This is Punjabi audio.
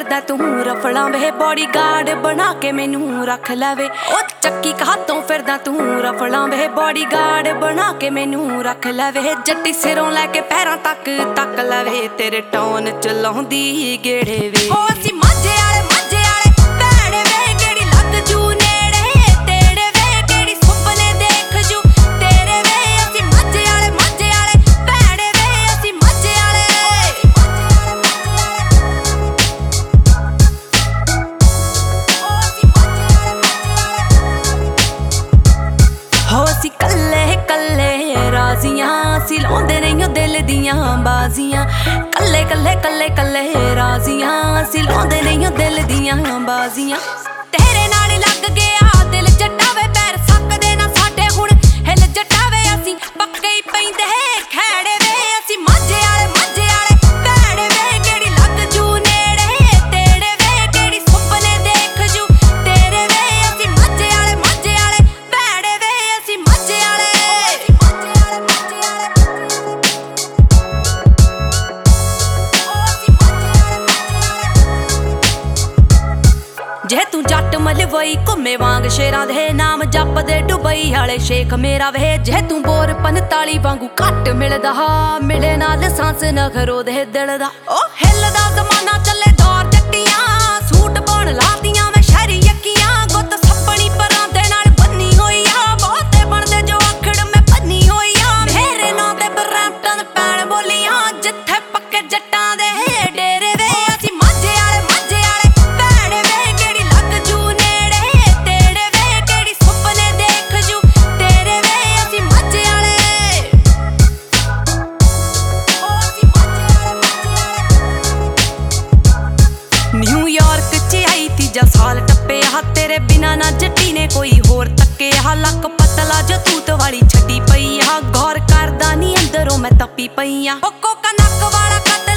ਫਿਰਦਾ ਤੂੰ ਰਫਲਾਂ ਵੇ ਬੋਡੀਗਾਰਡ ਬਣਾ ਕੇ ਮੈਨੂੰ ਰੱਖ ਲਵੇ ਉਹ ਚੱਕੀ ਕਾਤੋਂ ਫਿਰਦਾ ਤੂੰ ਰਫਲਾਂ ਵੇ ਬੋਡੀਗਾਰਡ ਬਣਾ ਕੇ ਮੈਨੂੰ ਰੱਖ ਲਵੇ ਜੱਟੀ ਸਿਰੋਂ ਲੈ ਕੇ ਪੈਰਾਂ ਤੱਕ ਤੱਕ ਲਵੇ ਤੇਰੇ ਟੌਨ ਚਲਾਉਂਦੀ ਗੇੜੇ ਵੇ ਉਹ ਅਸੀਂ ਮਾਝੇ ਵਾਲੇ ਭੈੜੇ ਵੇ ਕਿਹੜੀ ਲੱਗ ਜੂ ਨੇੜੇ ਤੇਰੇ ਵੇ ਕਿਹੜੀ ਸੁਪਨੇ ਦੇਖ ਜੂ ਤੇਰੇ ਵੇ ਅਸੀਂ ਮਾਝੇ ਵਾਲੇ ਭੈੜੇ ਵੇ ਅਸੀਂ ਮਾਝੇ ਵਾਲੇ ਹੋ ਅਸੀਂ ਕੱਲੇ ਕੱਲੇ ਰਾਜ਼ੀਆਂ ਅਸੀਂ ਲਾਉਂਦੇ ਨਹੀਂ ਓ ਦਿਲ ਦੀਆਂ ਬਾਜ਼ੀਆਂ ਕੱਲੇ ਕੱਲੇ ਕੱਲੇ ਕੱਲੇ ਰਾਜ਼ੀਆਂ ਅਸੀਂ ਲਾਉਂਦੇ ਨਹੀਂ ਓ ਦਿਲ ਦੀਆਂ ਬਾਜ਼ੀਆਂ ਤੇਰੇ ਨਾਲ ਲੱਗ ਗਿਆ ਦਿਲ ਜੱਟਾ ਵੇ ਪੈਰ ਸਕਦੇ ਨਾ ਸਾਡੇ ਹੁਣ ਹਿੱਲ ਜੱਟਾ ਵੇ ਅਸੀਂ ਪੱਕੇ ਹੀ ਪੈਂਦੇ ਖੈੜੇ ਵੇ ਅਸੀਂ ਮਾਝੇ ਵਾਲੇ ਭੈੜੇ ਵੇ ਕਿਹੜੀ ਲੱਗ ਜੂ ਨੇੜੇ ਤੇਰੇ ਵੇ ਕਿਹੜੀ ਸੁਪਨੇ ਦੇਖ ਜੂ ਤੇਰੇ ਵੇ ਅਸੀਂ ਮਾਝੇ ਵਾਲੇ ਭੈੜੇ ਵੇ ਅਸੀਂ ਮਾਝੇ ਵਾਲੇ ਜੇ ਤੂੰ ਜੱਟ ਮਲਵਈ ਘੁੰਮੇ ਵਾਂਗ ਸ਼ੇਰਾਂ ਦੇ ਨਾਮ ਜਪਦੇ ਡੁਬਈ ਵਾਲੇ ਸ਼ੇਖ ਮੇਰਾ ਵੇ ਜੇ ਤੂੰ ਬੋਰ 45 ਵਾਂਗੂ ਘੱਟ ਮਿਲਦਾ ਮਿਲੇ ਨਾਲ ਸਾਂਸ ਨਖਰੋ ਦੇ ਦਿਲ ਦਾ ਉਹ ਹਿੱਲਦਾ ਜ਼ਮਾਨਾ ਚੱਲੇ ਦੌਰ ਜੱਟੀਆਂ ਸੂਟ ਪਾਉਣ ਲਾਤੀਆਂ ਮੈਂ ਸ਼ਹਿਰੀ ਯੱਕੀਆਂ ਗੁੱਤ ਸੱਪਣੀ ਪਰਾਂ ਦੇ ਨਾਲ ਬੰਨੀ ਹੋਈ ਆ ਬਹੁਤੇ ਬਣਦੇ ਜੋ ਆਖੜ ਮੈਂ ਬੰਨੀ ਹੋਈ ਆ ਮੇਰੇ ਨਾਂ ਤੇ ਬਰੈਂਪਟਨ ਪੈਣ ਬੋਲੀਆਂ ਜਿੱਥੇ ਪੱਕੇ ਜੱਟਾਂ ਦੇ ਡੇਰੇ ਵੇ ਅਸੀਂ ਮਾਝੇ ਵਾਲੇ ਭੈੜੇ ਵੇ ਕਿਹੜੀ ਲੱਗ ਜੂ ਨੇੜੇ ਤੇਰੇ ਵੇ ਕਿਹੜੀ ਸੁਪਨੇ ਦੇਖ ਜੂ ਤੇਰੇ ਵੇ ਅਸੀਂ ਮਾਝੇ ਵਾਲੇ ਨਿਊਯਾਰਕ ਚ ਆਈ ਤੀਜਾ ਸਾਲ ਟੱਪਿਆ ਤੇਰੇ ਬਿਨਾ ਨਾ ਜੱਟੀ ਨੇ ਕੋਈ ਹੋਰ ਤੱਕਿਆ ਲੱਕ ਪਤਲਾ ਜੋ ਤੂਤ ਵਾਲੀ ਛੱਡੀ ਪਈ ਆ ਗੌਰ ਕਰਦਾ ਨੀ ਅੰਦਰੋਂ ਮੈਂ ਤੱਪੀ ਪਈ ਆ ਉਹ ਕੋਕਾ ਨੱਕ ਵਾਲਾ ਕਤਲ